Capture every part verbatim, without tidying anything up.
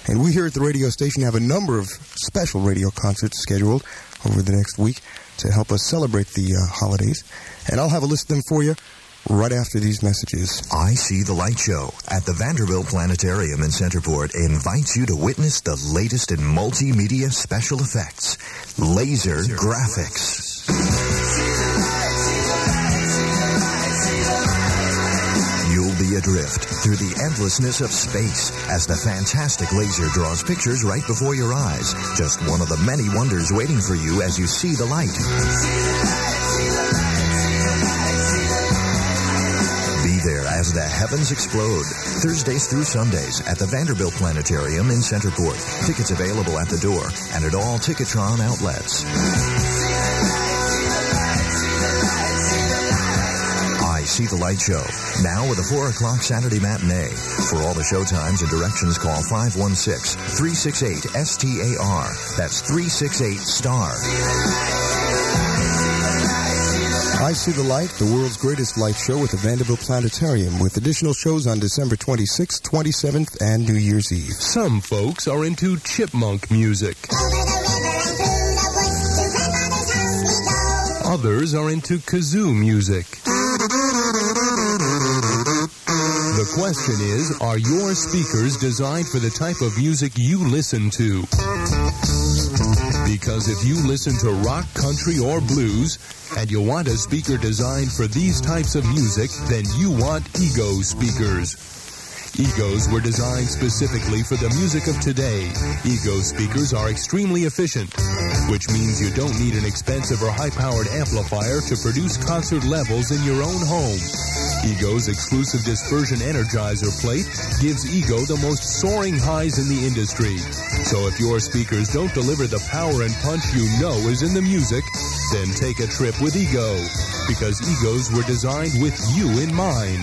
And we here at the radio station have a number of special radio concerts scheduled over the next week to help us celebrate the uh, holidays. And I'll have a list of them for you right after these messages. I See the Light Show at the Vanderbilt Planetarium in Centerport invites you to witness the latest in multimedia special effects, laser, laser graphics. You'll be adrift through the endlessness of space as the fantastic laser draws pictures right before your eyes. Just one of the many wonders waiting for you as you see the light. Be there as the heavens explode. Thursdays through Sundays at the Vanderbilt Planetarium in Centerport. Tickets available at the door and at all Ticketron outlets. I See the Light Show, now with a four o'clock Saturday matinee. For all the show times and directions, call five one six, three six eight, S T A R. That's three six eight, STAR. I See the Light, the world's greatest light show at the Vanderbilt Planetarium, with additional shows on December twenty-sixth, twenty-seventh, and New Year's Eve. Some folks are into chipmunk music. Others are into kazoo music. The question is, are your speakers designed for the type of music you listen to? Because if you listen to rock, country, or blues, and you want a speaker designed for these types of music, then you want Ego speakers. Egos were designed specifically for the music of today. Ego speakers are extremely efficient, which means you don't need an expensive or high-powered amplifier to produce concert levels in your own home. Ego's exclusive dispersion energizer plate gives Ego the most soaring highs in the industry. So if your speakers don't deliver the power and punch you know is in the music, then take a trip with Ego, because Egos were designed with you in mind.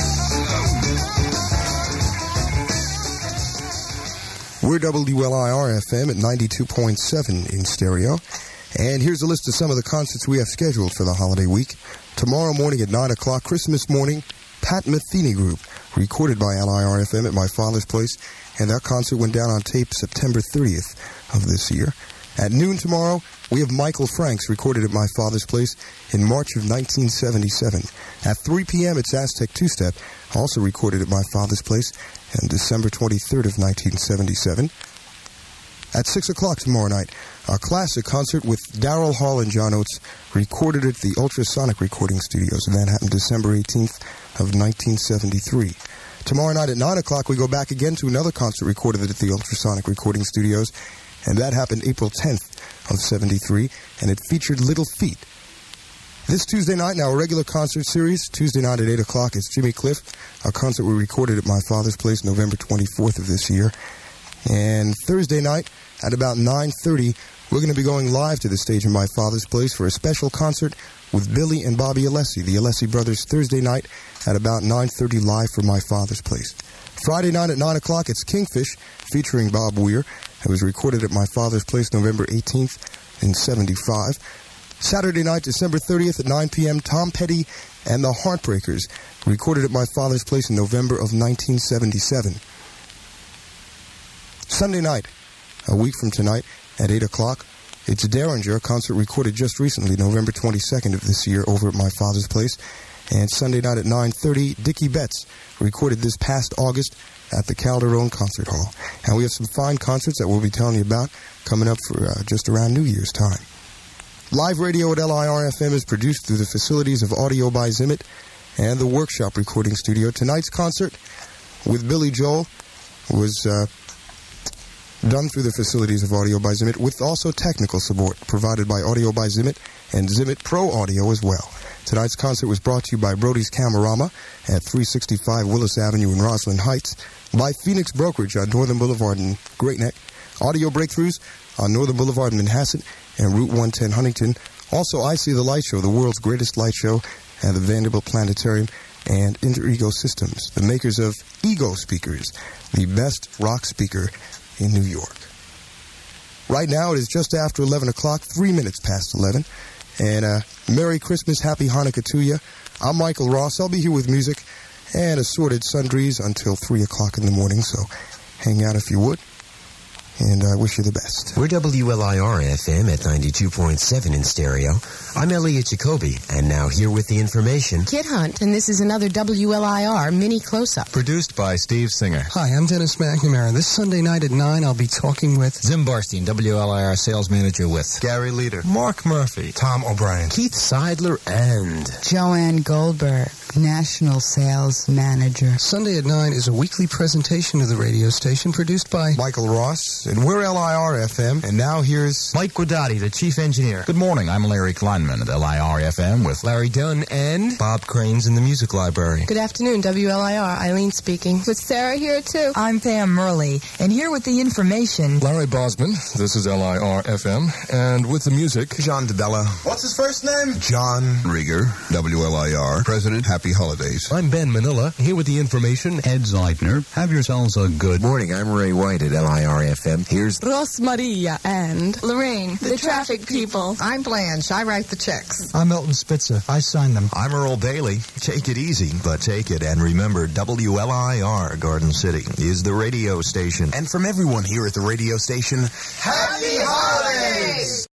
We're W L I R F M at ninety-two point seven in stereo. And here's a list of some of the concerts we have scheduled for the holiday week. Tomorrow morning at nine o'clock, Christmas morning, Pat Metheny Group, recorded by L I R F M at my father's place. And that concert went down on tape September thirtieth of this year. At noon tomorrow, we have Michael Franks, recorded at my father's place in March of nineteen seventy-seven. At three p.m., it's Aztec Two-Step, also recorded at my father's place on December twenty-third of nineteen seventy-seven. At six o'clock tomorrow night, a classic concert with Daryl Hall and John Oates, recorded at the Ultrasonic Recording Studios, and that happened December eighteenth of nineteen seventy-three. Tomorrow night at nine o'clock, we go back again to another concert recorded at the Ultrasonic Recording Studios, and that happened April tenth of seventy-three, and it featured Little Feat. This Tuesday night, now a regular concert series. Tuesday night at eight o'clock is Jimmy Cliff, a concert we recorded at my father's place November twenty-fourth of this year. And Thursday night at about nine thirty, we're going to be going live to the stage in my father's place for a special concert with Billy and Bobby Alessi, the Alessi brothers, Thursday night at about nine thirty live from my father's place. Friday night at nine o'clock, it's Kingfish featuring Bob Weir. It was recorded at my father's place November eighteenth in seventy-five. Saturday night, December thirtieth at nine p.m., Tom Petty and the Heartbreakers, recorded at my father's place in November of nineteen seventy-seven. Sunday night, a week from tonight, at eight o'clock, it's Derringer, a concert recorded just recently, November twenty-second of this year, over at my father's place. And Sunday night at nine thirty, Dickie Betts, recorded this past August at the Calderone Concert Hall. And we have some fine concerts that we'll be telling you about coming up for uh, just around New Year's time. Live radio at L I R F M is produced through the facilities of Audio by Zimmet and the Workshop Recording Studio. Tonight's concert with Billy Joel was uh, done through the facilities of Audio by Zimmet, with also technical support provided by Audio by Zimmet and Zimmet Pro Audio as well. Tonight's concert was brought to you by Brody's Camerama at three sixty-five Willis Avenue in Roslyn Heights, by Phoenix Brokerage on Northern Boulevard in Great Neck, Audio Breakthroughs on Northern Boulevard in Manhasset, and Route one ten Huntington. Also, I See the Light Show, the world's greatest light show at the Vanderbilt Planetarium, and Inter-Ego Systems, the makers of Ego Speakers, the best rock speaker in New York. Right now, it is just after eleven o'clock, three minutes past eleven. And uh, Merry Christmas, Happy Hanukkah to you. I'm Michael Ross. I'll be here with music and assorted sundries until three o'clock in the morning, so hang out if you would. and I wish you the best. We're W L I R F M at ninety-two point seven in stereo. I'm Elliot Jacoby, and now here with the information, Kit Hunt, and this is another W L I R mini close-up. Produced by Steve Singer. Hi, I'm Dennis McNamara. This Sunday night at nine, I'll be talking with Zim Barstein, W L I R sales manager with Gary Leader, Mark Murphy, Tom O'Brien, Keith Seidler, and Joanne Goldberg, National Sales Manager. Sunday at nine is a weekly presentation of the radio station produced by Michael Ross, and we're L I R F M, and now here's Mike Guidotti, the chief engineer. Good morning, I'm Larry Kleinman at L I R F M with Larry Dunn and Bob Cranes in the music library. Good afternoon, W L I R, Eileen speaking. With Sarah here, too. I'm Pam Murley, and here with the information, Larry Bosman, this is L I R F M, and with the music, John DeBella. What's his first name? John Rieger, W L I R, President, Happy Holidays. I'm Ben Manila, here with the information, Ed Zeidner. Have yourselves a good morning. I'm Ray White at L I R F M. Here's Ross Maria and Lorraine, the, the traffic, traffic people. I'm Blanche. I write the checks. I'm Milton Spitzer. I sign them. I'm Earl Bailey. Take it easy, but take it. And remember, W L I R Garden City is the radio station. And from everyone here at the radio station, Happy Holidays!